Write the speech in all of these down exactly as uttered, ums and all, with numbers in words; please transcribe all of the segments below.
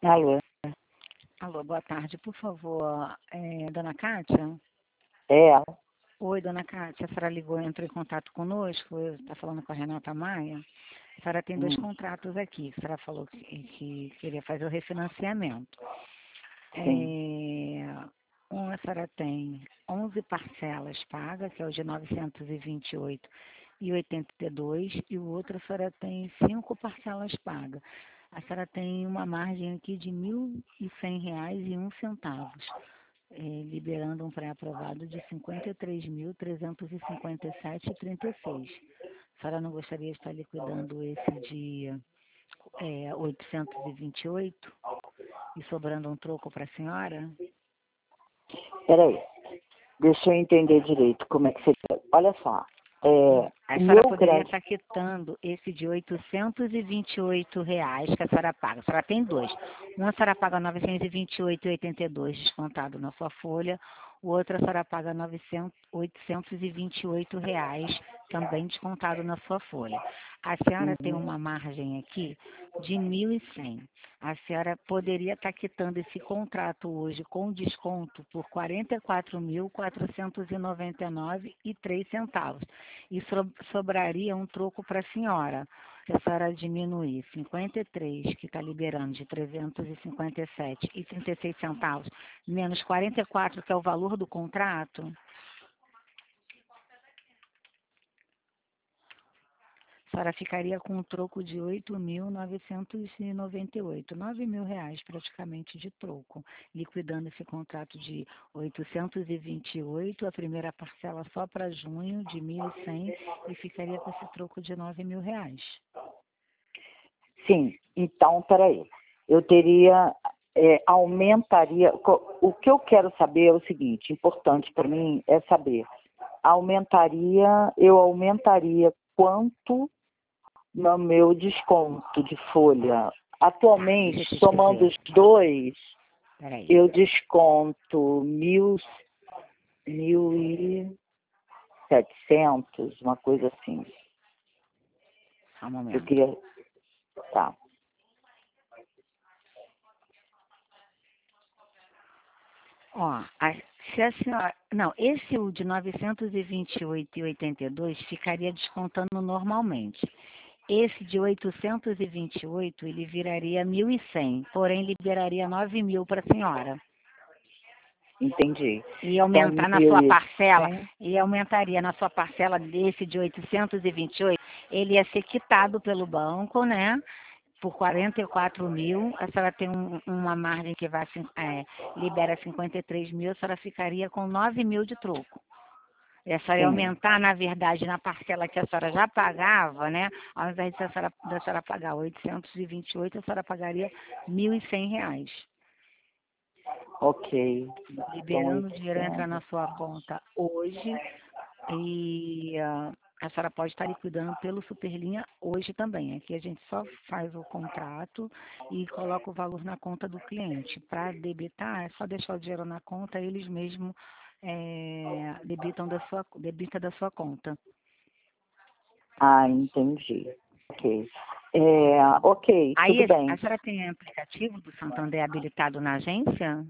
Alô? Alô, boa tarde, por favor, é, dona Kátia? É ela? Oi, dona Kátia, a senhora ligou, entrou em contato conosco, está falando com a Renata Maia. A senhora tem dois Hum, contratos aqui, a senhora falou que, que queria fazer o refinanciamento. sim. É, um, a senhora tem onze parcelas pagas, que é o de novecentos e vinte e oito e oitenta e dois, e o outro a senhora tem cinco parcelas pagas. A senhora tem uma margem aqui de mil e cem reais e um centavos, é, liberando um pré-aprovado de cinquenta e três mil trezentos e cinquenta e sete vírgula trinta e seis. A senhora não gostaria de estar liquidando esse de é, oitocentos e vinte e oito e sobrando um troco para a senhora? Peraí, deixa eu entender direito como é que você quer. Olha só, é, A o senhora meu poderia crédito, estar quitando esse de oitocentos e vinte e oito reais que a senhora paga. A senhora tem dois. Um a senhora paga novecentos e vinte e oito vírgula oitenta e dois descontado na sua folha. O outro a senhora paga novecentos, oitocentos e vinte e oito reais também descontado na sua folha. A senhora tem uhum, uma margem aqui de mil e cem. A senhora poderia estar quitando esse contrato hoje com desconto por quarenta e quatro mil quatrocentos e noventa e nove reais e três centavos. E so- sobraria um troco para a senhora. Se a senhora diminuir cinquenta e três, que está liberando de trezentos e cinquenta e sete e trinta e seis centavos, menos quarenta e quatro, que é o valor do contrato, a senhora ficaria com um troco de oito mil novecentos e noventa e oito, nove mil reais praticamente de troco, liquidando esse contrato de oitocentos e vinte e oito, a primeira parcela só para junho de mil e cem e ficaria com esse troco de nove mil reais. sim. Então, peraí, eu teria, é, aumentaria, co- o que eu quero saber é o seguinte, importante para mim é saber, aumentaria, eu aumentaria quanto no meu desconto de folha? Tá, deixa Atualmente, eu te somando dizer. os dois, Peraí, eu desconto mil, mil e setecentos, uma coisa assim. só um Eu momento. queria. Tá. Ó, a, se a senhora... Não, esse o de novecentos e vinte e oito e oitenta e dois ficaria descontando normalmente. Esse de oitocentos e vinte e oito, ele viraria mil e cem, porém liberaria nove mil para a senhora. Entendi. E Então, aumentar na mil sua e parcela, cem. e aumentaria na sua parcela desse de oitocentos e vinte e oito, ele ia ser quitado pelo banco, né? Por quarenta e quatro mil, a senhora tem um- uma margem que vai, cin- é, libera cinquenta e três mil, a senhora ficaria com nove mil de troco. E a senhora ia Sim. aumentar, na verdade, na parcela que a senhora já pagava, né? Ao invés de a senhora, da senhora pagar oitocentos e vinte e oito, a senhora pagaria mil e cem reais. Ok. Então, Liberando o dinheiro entra na oitocentos. sua conta hoje e ah, a senhora pode estar liquidando pelo Superlinha hoje também. Aqui a gente só faz o contrato e coloca o valor na conta do cliente. Para debitar, é só deixar o dinheiro na conta, eles mesmos é, debitam da sua, debita da sua conta. Ah, entendi. Ok. É, ok, tudo Aí, a bem. senhora tem aplicativo do Santander habilitado na agência?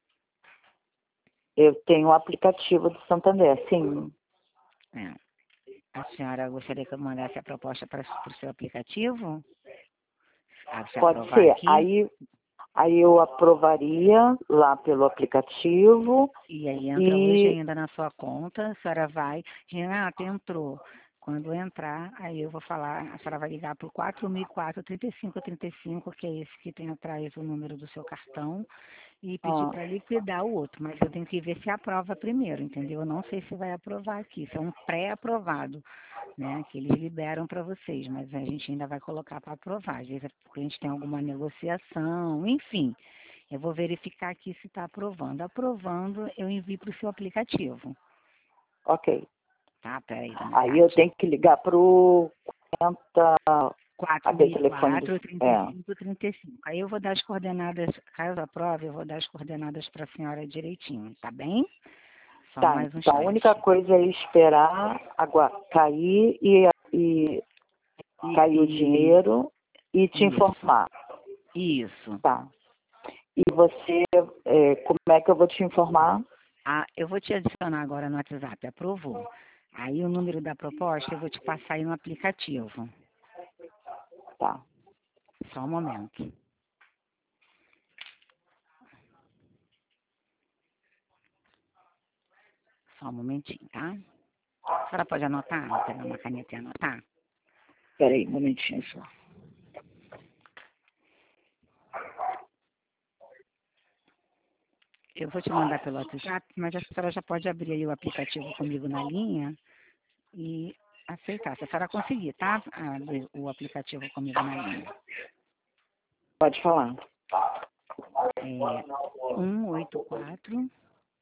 Eu tenho o aplicativo do Santander, sim. É. A senhora gostaria que eu mandasse a proposta para o seu aplicativo? Ah, se Pode aprovar ser. aqui? Aí, aí eu aprovaria lá pelo aplicativo E aí entra hoje e. ainda na sua conta, a senhora vai, Renata, entrou. Quando entrar, aí eu vou falar, a senhora vai ligar para o quatro mil e quatro, trinta e cinco trinta e cinco, que é esse que tem atrás o número do seu cartão, e pedir Ah, para liquidar o outro. Mas eu tenho que ver se aprova primeiro, entendeu? Eu não sei se vai aprovar aqui, isso é um pré-aprovado, né? Que eles liberam para vocês, mas a gente ainda vai colocar para aprovar. Às vezes é porque a gente tem alguma negociação, enfim. Eu vou verificar aqui se está aprovando. Aprovando, eu envio para o seu aplicativo. ok. Tá? Peraí, dona Aí eu Kátia. tenho que ligar pro quarenta, aquele telefone do. quatro mil e quatro, trinta e É. cinco, trinta e cinco. Aí eu vou dar as coordenadas, caso aprove, eu vou dar as coordenadas para a senhora direitinho, tá bem? Só Tá, mais um então a única instante. coisa é esperar agora cair e, e E, cair o e dinheiro e te isso, informar. isso. Tá. E você, é, como é que eu vou te informar? Ah, eu vou te adicionar agora no WhatsApp, aprovou. Aí o número da proposta eu vou te passar aí no aplicativo. Tá. Só um momento. Só um momentinho, tá? A senhora pode anotar? Vou pegar uma caneta e anotar? Espera aí, um momentinho só. Eu vou te mandar pelo WhatsApp, mas a senhora já pode abrir aí o aplicativo comigo na linha e aceitar. Se a senhora conseguir, tá? Abrir o aplicativo comigo na linha. Pode falar. É um oito quatro,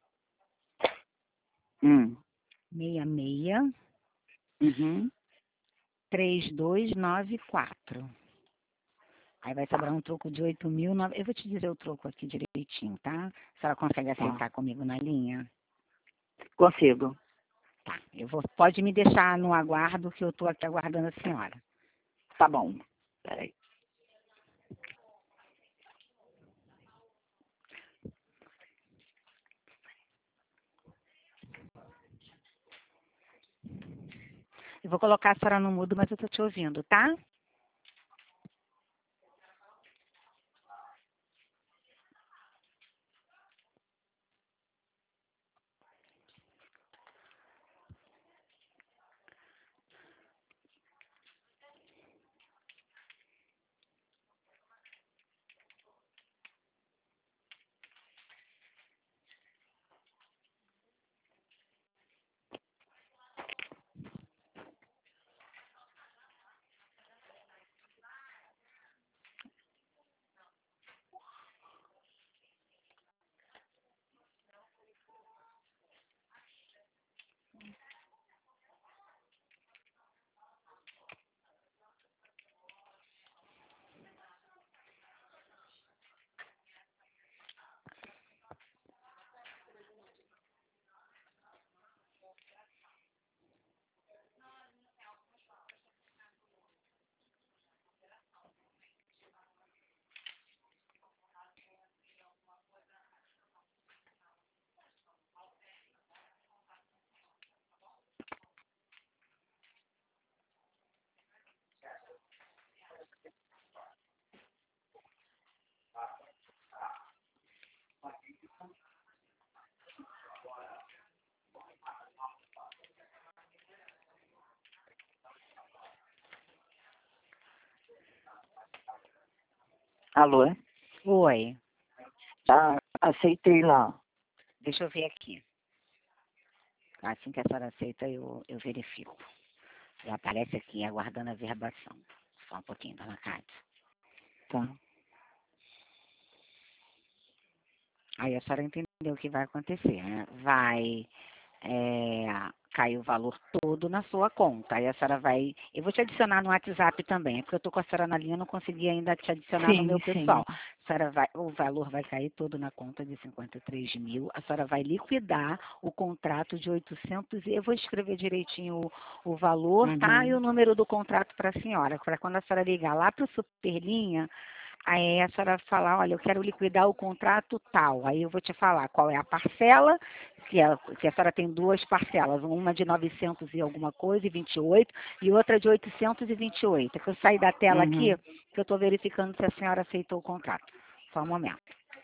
Hum. seis seis, Uhum. três dois nove quatro. Aí vai sobrar um troco de oito mil. Eu vou te dizer o troco aqui direitinho, tá? A senhora consegue aceitar Tá. comigo na linha? Consigo. Tá. Eu vou, pode me deixar no aguardo que eu estou aqui aguardando a senhora. Tá bom. Espera aí. Eu vou colocar a senhora no mudo, mas eu estou te ouvindo, tá? Alô? Oi. Tá. Aceitei lá. Deixa eu ver aqui. Assim que a senhora aceita, eu, eu verifico. Já aparece aqui, aguardando a verbação. Só um pouquinho, dona Cátia. Tá. Aí a senhora entendeu o que vai acontecer, né? Vai é, cair o valor todo na sua conta. Aí a senhora vai... Eu vou te adicionar no WhatsApp também, é porque eu estou com a senhora na linha, eu não consegui ainda te adicionar no meu Sim, sim. pessoal. A senhora vai, o valor vai cair todo na conta de cinquenta e três mil. A senhora vai liquidar o contrato de oitocentos e eu vou escrever direitinho o, o valor, tá? E Uhum. o número do contrato para a senhora, para quando a senhora ligar lá para o Superlinha, aí a senhora falar, olha, eu quero liquidar o contrato tal. Aí eu vou te falar qual é a parcela, que a, que a senhora tem duas parcelas, uma de novecentos e alguma coisa, e vinte e oito, e outra de oitocentos e vinte e oito. É que eu saí da tela aqui, Uhum. que eu estou verificando se a senhora aceitou o contrato. Só um momento.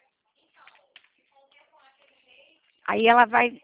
Aí ela vai,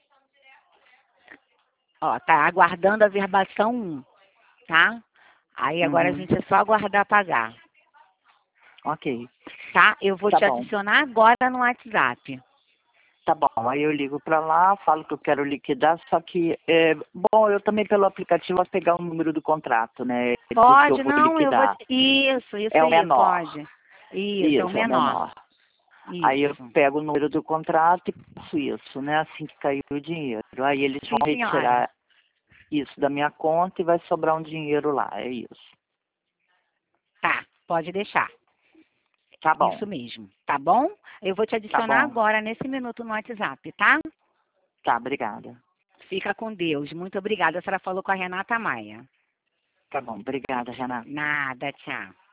ó, tá aguardando a verbação um, tá? Aí agora a Uhum. gente é só aguardar pagar, Ok. tá? Eu vou Tá te bom. adicionar agora no WhatsApp. Tá bom. Aí eu ligo pra lá, falo que eu quero liquidar, só que, é, bom, eu também pelo aplicativo vou pegar o número do contrato, né? Do que eu Pode, vou não, eu vou. liquidar. Isso, isso É o aí, menor. pode. Isso, é o Isso, é o menor. menor. Aí eu Isso. pego o número do contrato e faço isso, né? Assim que cair o dinheiro. Aí eles vão Sim, senhora. retirar isso da minha conta e vai sobrar um dinheiro lá. É isso. Tá, pode deixar. Tá bom. Isso mesmo. Tá bom? Eu vou te Tá adicionar bom. agora, nesse minuto, no WhatsApp, tá? Tá, obrigada. Fica com Deus. Muito obrigada. A senhora falou com a Renata Maia. Tá bom. Obrigada, Renata. Nada, tchau.